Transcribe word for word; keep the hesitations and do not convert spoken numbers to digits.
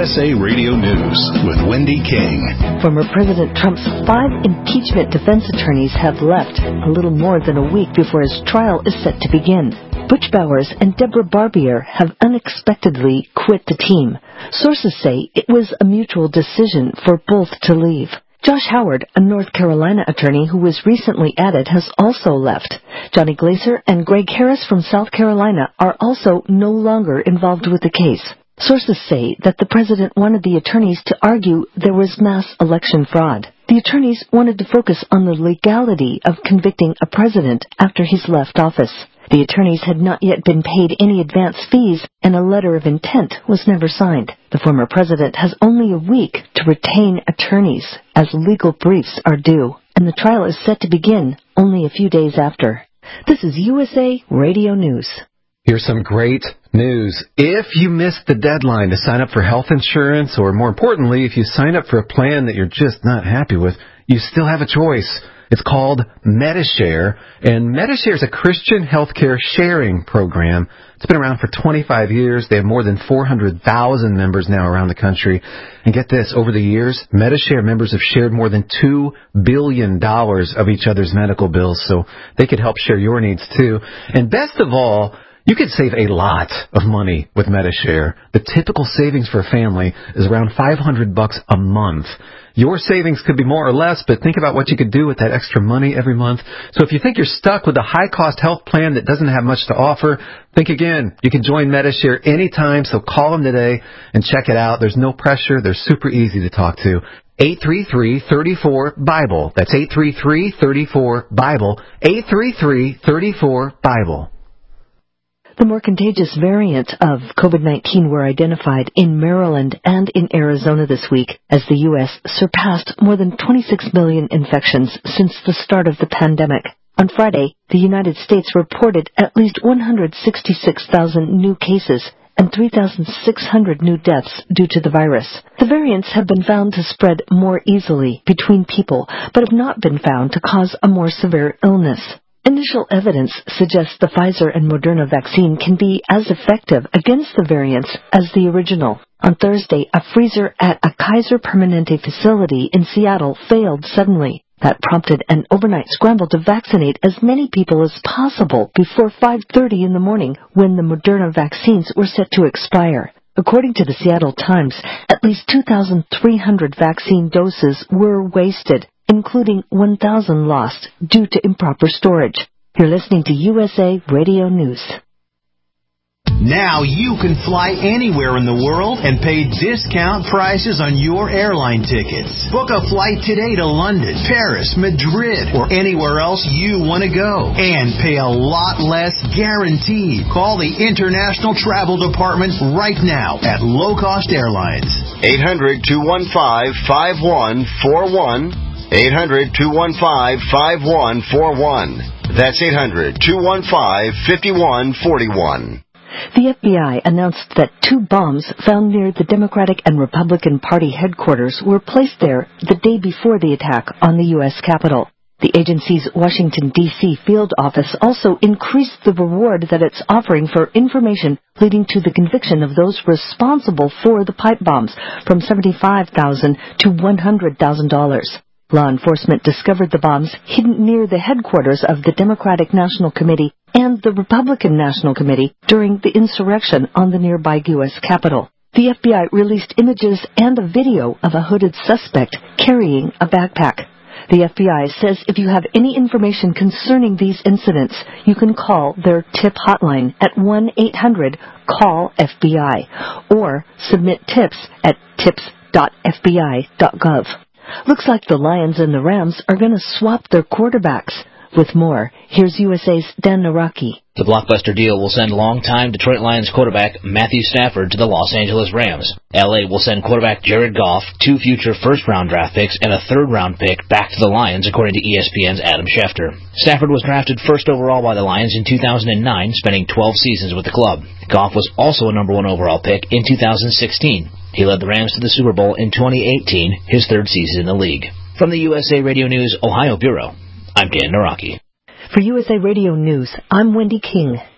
S A Radio News with Wendy King. Former President Trump's five impeachment defense attorneys have left a little more than a week before his trial is set to begin. Butch Bowers and Deborah Barbier have unexpectedly quit the team. Sources say it was a mutual decision for both to leave. Josh Howard, a North Carolina attorney who was recently added, has also left. Johnny Glaser and Greg Harris from South Carolina are also no longer involved with the case. Sources say that the president wanted the attorneys to argue there was mass election fraud. The attorneys wanted to focus on the legality of convicting a president after he's left office. The attorneys had not yet been paid any advance fees, and a letter of intent was never signed. The former president has only a week to retain attorneys, as legal briefs are due, and the trial is set to begin only a few days after. This is U S A Radio News. Here's some great news. If you missed the deadline to sign up for health insurance, or more importantly, if you sign up for a plan that you're just not happy with, you still have a choice. It's called Medi-Share, and Medi-Share is a Christian healthcare sharing program. It's been around for twenty-five years. They have more than four hundred thousand members now around the country. And get this, over the years, Medi-Share members have shared more than two billion dollars of each other's medical bills, so they could help share your needs too. And best of all, you could save a lot of money with Medi-Share. The typical savings for a family is around five hundred bucks a month. Your savings could be more or less, but think about what you could do with that extra money every month. So if you think you're stuck with a high-cost health plan that doesn't have much to offer, think again. You can join Medi-Share anytime, so call them today and check it out. There's no pressure. They're super easy to talk to. eight three three, three four, BIBLE. That's eight three three, three four, BIBLE. eight three three, three four, BIBLE. The more contagious variants of COVID nineteen were identified in Maryland and in Arizona this week as the U S surpassed more than twenty-six million infections since the start of the pandemic. On Friday, the United States reported at least one hundred sixty-six thousand new cases and three thousand six hundred new deaths due to the virus. The variants have been found to spread more easily between people, but have not been found to cause a more severe illness. Initial evidence suggests the Pfizer and Moderna vaccine can be as effective against the variants as the original. On Thursday, a freezer at a Kaiser Permanente facility in Seattle failed suddenly. That prompted an overnight scramble to vaccinate as many people as possible before five thirty in the morning when the Moderna vaccines were set to expire. According to the Seattle Times, at least two thousand three hundred vaccine doses were wasted, including one thousand lost due to improper storage. You're listening to U S A Radio News. Now you can fly anywhere in the world and pay discount prices on your airline tickets. Book a flight today to London, Paris, Madrid, or anywhere else you want to go. And pay a lot less guaranteed. Call the International Travel Department right now at Low Cost Airlines. eight hundred, two one five, five one four one. eight hundred, two one five, five one four one. That's eight hundred, two one five, five one four one. The F B I announced that two bombs found near the Democratic and Republican Party headquarters were placed there the day before the attack on the U S Capitol. The agency's Washington, D C field office also increased the reward that it's offering for information leading to the conviction of those responsible for the pipe bombs from seventy-five thousand dollars to one hundred thousand dollars. Law enforcement discovered the bombs hidden near the headquarters of the Democratic National Committee and the Republican National Committee during the insurrection on the nearby U S Capitol. The F B I released images and a video of a hooded suspect carrying a backpack. The F B I says if you have any information concerning these incidents, you can call their tip hotline at one eight hundred call F B I or submit tips at tips dot f b i dot gov. Looks like the Lions and the Rams are going to swap their quarterbacks. With more, here's U S A's Dan Naraki. The blockbuster deal will send longtime Detroit Lions quarterback Matthew Stafford to the Los Angeles Rams. L A will send quarterback Jared Goff, two future first-round draft picks, and a third-round pick back to the Lions, according to E S P N's Adam Schefter. Stafford was drafted first overall by the Lions in two thousand nine, spending twelve seasons with the club. Goff was also a number one overall pick in two thousand sixteen. He led the Rams to the Super Bowl in twenty eighteen, his third season in the league. From the U S A Radio News Ohio Bureau, I'm Dan Naraki. For U S A Radio News, I'm Wendy King.